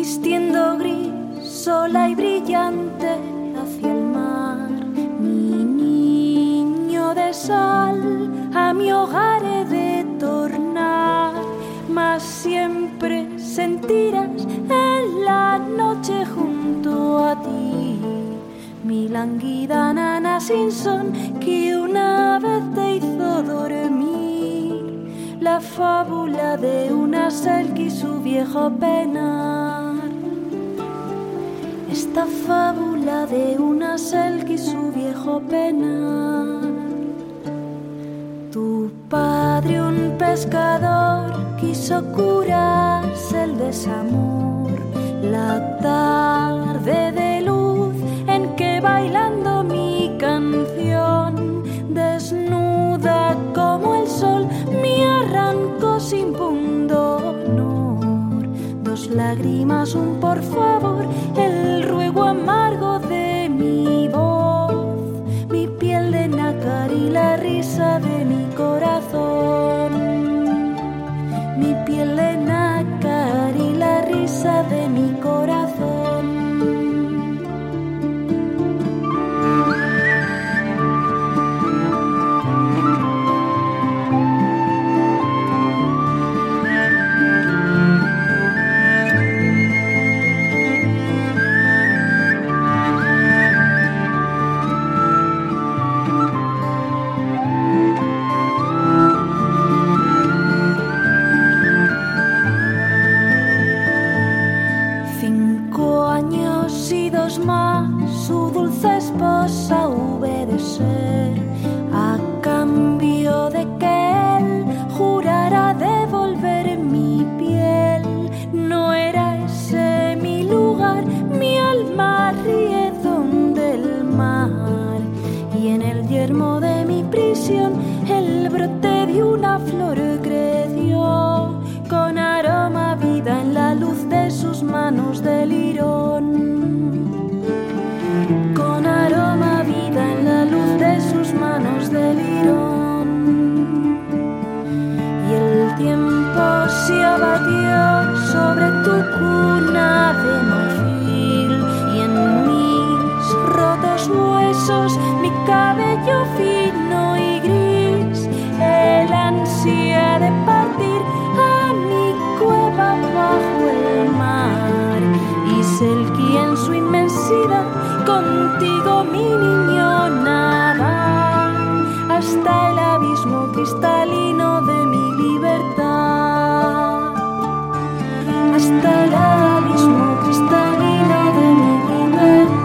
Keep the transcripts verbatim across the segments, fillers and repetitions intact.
vistiendo gris, sola y brillante hacia el mar. Mi niño de sal, a mi hogar he de tornar, mas siempre sentirás en la noche junto a ti mi languida nana sin son, que una vez te hizo dormir, la fábula de una selki y su viejo penar. Esta fábula de una selki y su viejo penar. Tu padre, un pescador, quiso curarse el desamor. La tarde de luz en que bailando mi canción, desnuda como el sol, me arrancó sin pundonor. Dos lágrimas, un por favor, el ruego amargo de mi voz, mi piel de nácar y la risa de mi corazón. Mi piel de nácar y la risa de mi corazón. Más su dulce esposa hube de ser, a cambio de que él jurara devolver mi piel. No era ese mi lugar, mi alma ríe donde el mar, y en el yermo de mi prisión el brote de una flor creció, con aroma a vida en la luz de sus manos de lirón. Con aroma a vida en la luz de sus manos de lirón. Y el tiempo se abatió sobre tu cuna de marfil, y en mis rotos huesos mi cabello fino y gris, el ansia de partir a mi cueva bajo el mar. Y Selki en su inmensidad, contigo mi niño nada, hasta el abismo cristalino de mi libertad, hasta el abismo cristalino de mi libertad.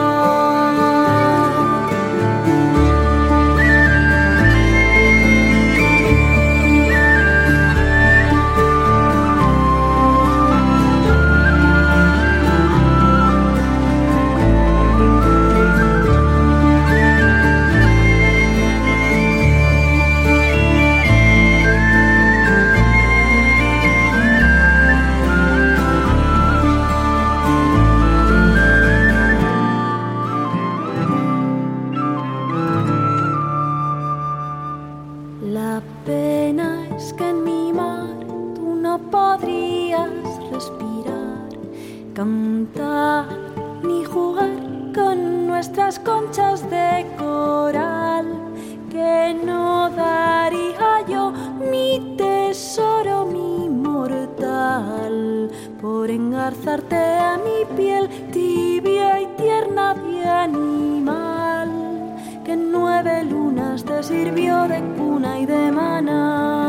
La pena es que en mi mar tú no podrías respirar, cantar ni jugar con nuestras conchas de coral, que no daría yo mi tesoro, mi mortal, por engarzarte a mi piel tibia y tierna de animal, que nueve lunas te sirvió de cuna y de maná.